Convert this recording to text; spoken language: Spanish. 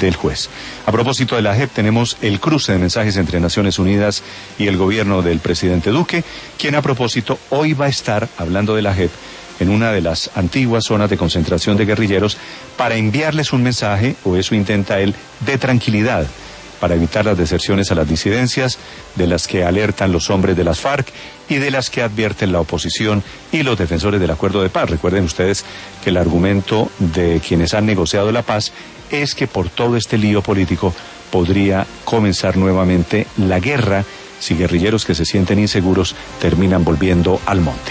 del juez. A propósito de la JEP, tenemos el cruce de mensajes entre Naciones Unidas y el gobierno del presidente Duque, quien a propósito hoy va a estar hablando de la JEP en una de las antiguas zonas de concentración de guerrilleros para enviarles un mensaje, o eso intenta él, de tranquilidad, para evitar las deserciones a las disidencias, de las que alertan los hombres de las FARC y de las que advierten la oposición y los defensores del acuerdo de paz. Recuerden ustedes que el argumento de quienes han negociado la paz es que por todo este lío político podría comenzar nuevamente la guerra si guerrilleros que se sienten inseguros terminan volviendo al monte.